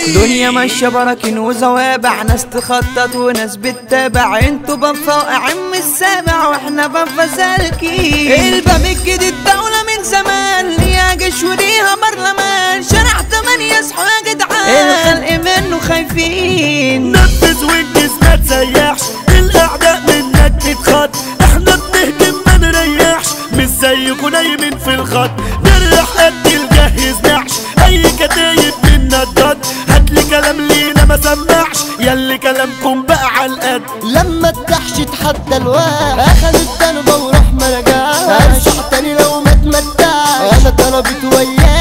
دنيا ماشية براكين وزوابع، ناس تخطط وناس بتتابع، انتوا بنفائعين من السابع واحنا بنفسالكين. الباب الجديد دولة من زمان، ليها جيش وليها برلمان، شارع 8 اصحوا يا جدعان، الخلق منه خايفين. نفذ وانجز ما تسيحش، الاعداء منك تتخط، احنا بنهجم ما نريحش، مش زيكوا نايمين في الخط، نريح قد الجهز نعش، اي كتايب منا الضد، هاتلي كلام لينا ما سمعش، ياللي كلامكم بقى عالقد. لما الدحش اتحدى الواح، اخد الدنبة وراح ما رجعش، ارجع تاني لو ما اتمتعش، انا طلبت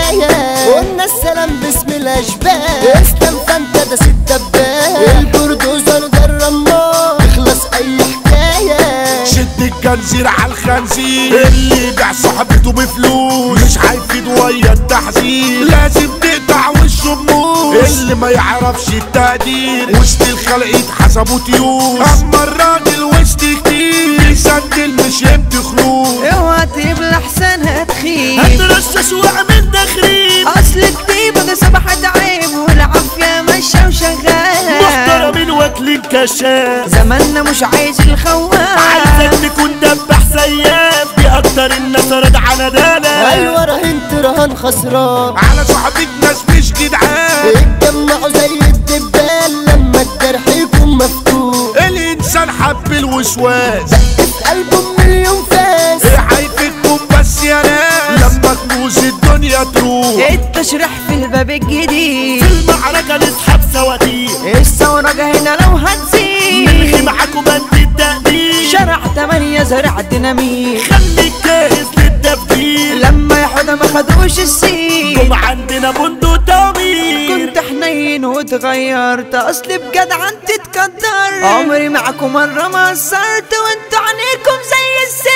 ويايا قلنا السلام باسم الاشباه، اسلام فانت ده ست دباه، البردوزر ده الرمار، تخلص اي حكاية. شد الجنزير على الخنزير، اللي يبيع صاحبته بفلوس مش هيفيد ويا التحذير، لازم تقطع وشه بموس، اللي ما يعرفش التقدير وسط الخلق يتحسبوا طيوس، اما الراجل وسط كتير يسندل مش يمضي خلوص. اوعى تبلى احسن هتخيب، هترشش واعمل تخريب، اصل الطيبة ده سبحت عيب، والعافية ماشية وشغالة، محترمين واكلين كشاف، زماننا مش عايز الخواف، عايزك تكون دبح سياف، دي اكتر الناس رد على دانا. ايوه رهنت رهان خسران، على صحبك ناس مش جدعان، اتجمعوا زي الدبال لما الجرح يكون مفتوح، الانسان حب الوسواس في قلبه مليون فاس، هيفيدكم بس يا ناس لما كنوز الدنيا تروح، التشريح في الباب الجديد، في المعركة نسحب سواتير، الثورة هنا لو هتزيد، نلغي معاكم بند التقدير، شارع 8 زرع ديناميت، خليك جاهز للتفجير، لما يحوده ما خدوش السيل، جم عندنا بندق تأمير، كنت حنين واتغيرت، اصلي بجدع انت تتقدر، عمري معاكم مرة ما قصرت، وانتوا عنيكم زي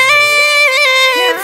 السيف،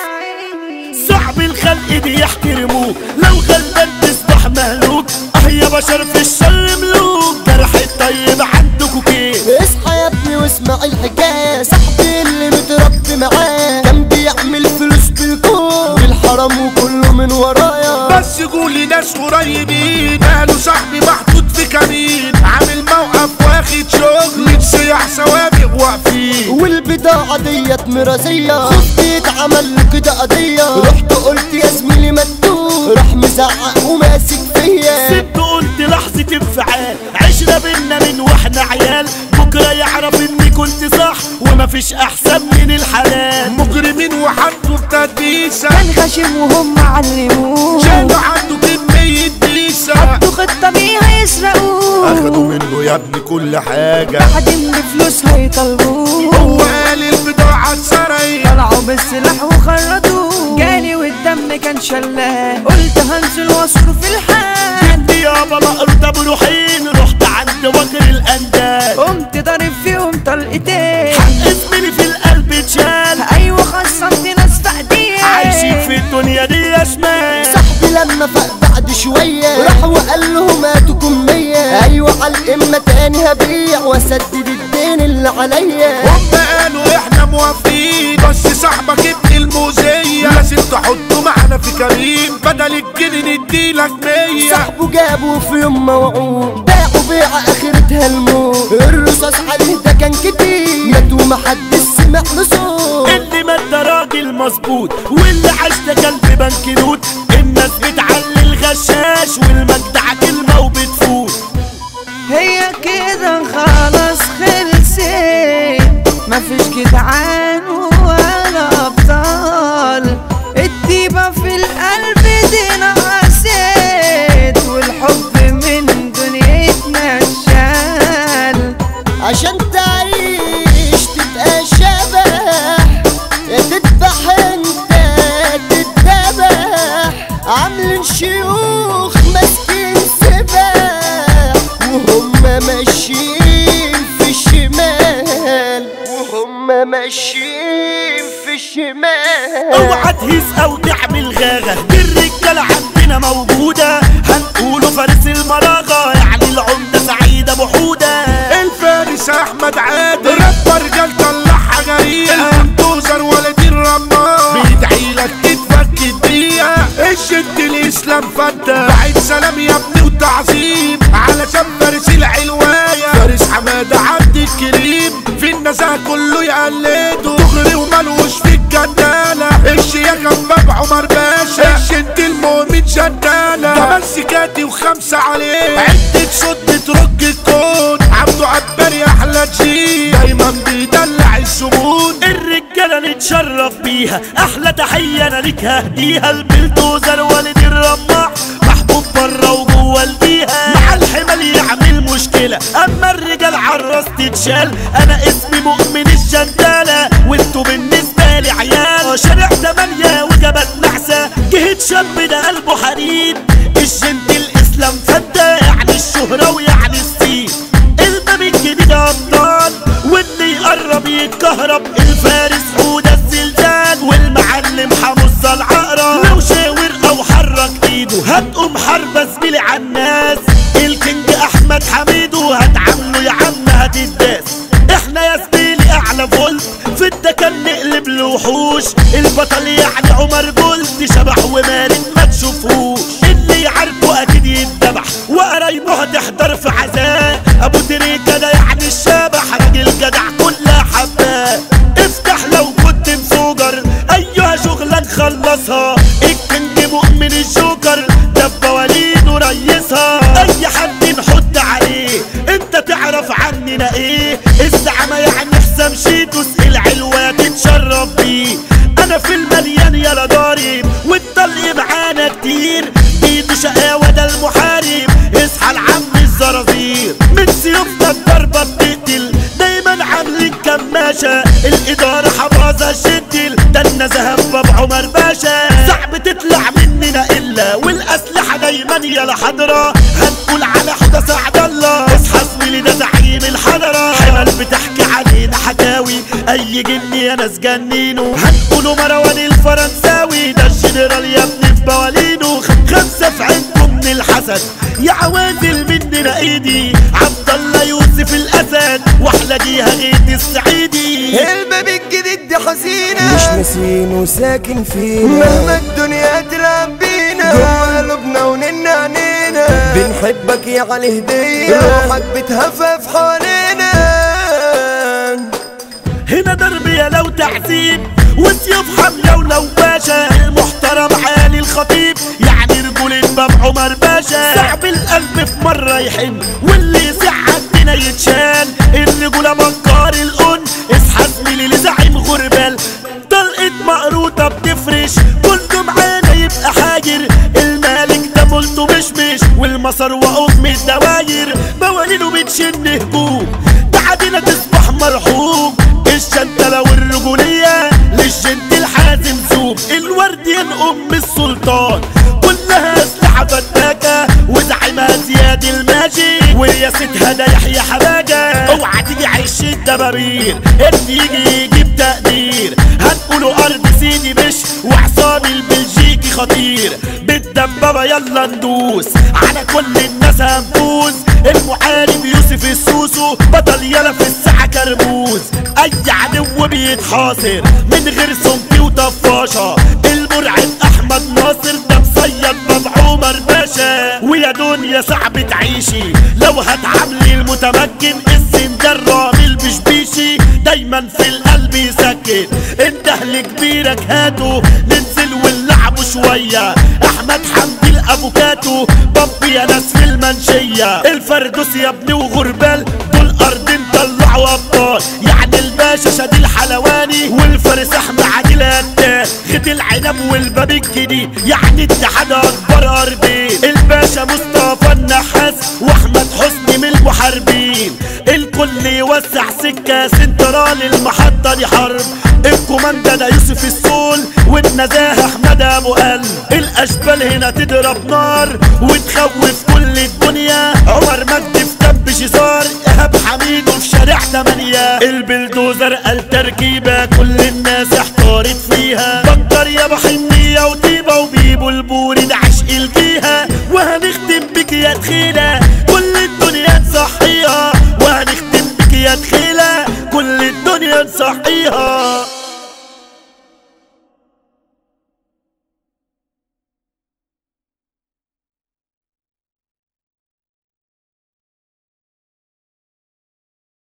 صعب الخلق دي يحترموك، لو غلبان تصبح مهلوك، يا بشر في الشر ملوك، جرح الطيب عندكوا كيف. اصحى يا ابني واسمع الحكاية، صاحبي اللي متربي معاه كان بيعمل فلوس بالكون، والحرام وكله من ورايا، بس قولي ناس قريبين قالوا صاحبي محطوط في كمين، عامل موقف واخد شغل متسيح سوابق واقفين، والبضاعة ديت مراسية، خفت اتعمل له كده قضية، رحت قلت يا زميلي مدوب، راح مزعق وماسك فيا، سبت قلت لحظة انفعال، عشرة بينا من واحنا عيال، بكرة يعرف اني كنت صح ومفيش احسن من الحلال، مجرمين وحطوا بتدبيسة، كان غشيم وهم علموه، شالوا عنده كمية بيسة، حطوا خطة بيها يسرقوه، اخدوا منه يا ابني كل حاجة، بعدين بفلوس هيطلبوه، هو قال البضاعة اتسرقت، طلعوا بالسلاح وخرطوه، جالي والدم كان شلاه، قلت هنزل واصرف الحال، جدي يابا مقروطة بروحين، رحت عند وكر الانداد، قمت ضارب فيهم طلقتين، حق زميلي في القلب اتشال، ايوه خصمت ناس في ايديا، عايشين في الدنيا دي يا شمال، صاحبي لما فاق بعد شوية راح وقال لهم هاتوكم 100، ايوه على الامة تاني هبيع واسدد الدين اللي عليا، هم قالوا احنا موافقين، بس صاحبك ابن المؤذية لازم تحطه معانا في كريم، بدل الجنيه نديلك 100، صاحبه جابه في يوم موعود، باعوا بيعة اخرتها الموت، الرصاص عليه ده كان كتير، مات ومحدش سمع له صوت، اللي مات ده راجل مظبوط، واللي عاش ده كلب بنك نوت، الناس بتعلي الغشاش والمجدع كلمة وبتفوت، هي كده خلاص خلصت، مفيش جدعان ولا ابطال، الطيبة في القلب دي نقصت، والحب من دنيتنا اتشال، عشان تعيش تبقى شبح، يا تذبح انت تتذبح، عاملين شيوخ ماسكين سباح، وهم ماشيين في الشمال، وهم ماشيين في الشمال، اوعى تهيس او تعمل غاغة، دي الرجالة عندنا موجودة، هنقوله فارس المراغة، يعني العمدة سعيد ابو حودة، الفارس احمد عادل، رب رجال طلعها جريئة، البلدوزر ولد الرمار، بيدعيلك تتفك الدقيقة، الشد الاسلام فتة، بعيد سلام يا ابني وتعظيم على والنزاهة كله يقلده دغري وملوش في الجنالة الشياكة باب عمر باشا الشنت المؤمن جنالة ده مسكاتي وخمسة عليه عدة صوت بترج الكون عبده عباري احلى جيل دايما بيدلع الزبون الرجالة نتشرف بيها احلى تحية انا ليك هديها البلدوزر والد الرماح محبوب برا وجوه البيها مع الحمل يعمل مشكلة اما الرجال عالراس تتشال انا اسمي مؤمن الجندالة وانتو بالنسبة لي عيال شارع 8 وجبل نحسة جهة شاب ده قلبه حديد الجند الاسلام فدا يعني الشهرة ويعني السين الباب الجديد ابطال واللي يقرب يتكهرب الفارس حودة الزلزال والمعلم حمص العقرب لو شاور او حرك ايده هتقوم حربة زميلي عالناس الكينج احمد حميدو هتعامله يا عم هتداس احنا يا زميلي اعلى فولت في الدكان نقلب الوحوش البطل يعني عمر جولد شبح ومارد ما تشوفوش اللي يعرفه اكيد يتذبح وقرايبه هتحضر في عزاء ابو تريكة ده يعني الشبح راجل جدع كلها حباه افتح لو كنت مسوجر ايها شغلة نخلصها الكينج مؤمن الجوكر ده بواليد وريسها اي حد نحط عليه انت تعرف عننا ايه الزعمة يعني حسام شيتوس العلوة تتشرف بيه انا في المليان يالا ضارب والطلق معانا كتير ايده شقاوة ده المحارب اصحى العم الزرازير من سيوفنا الضربة بتقتل دايما عاملين كماشة الادارة حفاظة شدل ده النزهة باب عمر باشا صعب تطلع مننا الا والاسلحة دايما يالا حضرة هنقول على حدى سعد الله اصحى زميلي ده زعيم الحضرة حمل بتحكي علينا حكاوي اي جني يا ناس جنينه هنقوله مروان الفرنساوي ده الجنرال يا ابني في بوالينه خمسة في عينكم من الحسد يا عوازل مننا ايدي عبد الله يوسف الاسد واحلى جيها غيت السعيدي الباب الجديد دي حزينة مش ناسين وساكن فينا مهما الدنيا تلعب بينا جوا قلوبنا وننا عنينا بنحبك يا علي هدية روحك بتهفف حوالينا هنا ضربية لو تعذيب وسيوف حملة ولو باشا المحترم عالي الخطيب يعني رجولة باب عمر باشا صعب القلب في مرة يحن واللي يسع عندنا يتشال الرجولة مكار القن اصحى زميلي لزعيم غربال طلقة مقروطة بتفرش كله معانا يبقى حاجر المالك ده مولته مشمش والمسار وقف من الدواير موالينه بتشن هجوم تعادينا تصبح مرحوم الشنتلة والرجولية للجند الحازم زوب الورديان ام السلطان كلها اسلحة فتاكة وزعيمها زياد الماجي ورياستها ده يحيى حباجة اوعى تيجي عيش الدبابير اللي يجي يجيب تقدير هنقوله ارض سيدي بش وعصام البلجيكي خطير بالدبابة يلا ندوس على كل الناس هنفوز المحارب يوسف السوسو بطل يلا في الساحة كرموز اي عدو بيتحاصر من غير سمكي وطفاشة المرعب احمد ناصر ده مصيد باب عمر باشا ويا دنيا صعب تعيشي لو هتعاملي المتمكن السندر رامي البشبيشي دايما في القلب يسكن انتهل كبيرك هاتو ننزل ونلعبوا شوية احمد حمدي الافوكاتو بابي يا ناس في المنشية الفردوس يا ابني وغربال دول ارض طلعوا ابطال يعني الباشا شادي الحلواني والفارس احمد عادل هداد خد العنب والباب الجديد يعني اتحاد اكبر ارضين الباشا مصطفى النحاس واحمد حسني من المحاربين الكل يوسع سكة سنترال المحطة دي حرب الكوماندا ده يوسف السول والنزاهة احمد ابو قلب الاشبال هنا تضرب نار وتخوف كل الدنيا عمر مجدي في كب شيزار ايهاب حميد في شارع 8 البلدوزر قال تركيبة كل الناس احتارت فيها بكر يا بحنية وطيبة وبيبو البوري ده عشق الجيهة وهنختم بك يا تخيلة كل الدنيا نصحيها وهنختم بك يا تخيلة كل الدنيا نصحيها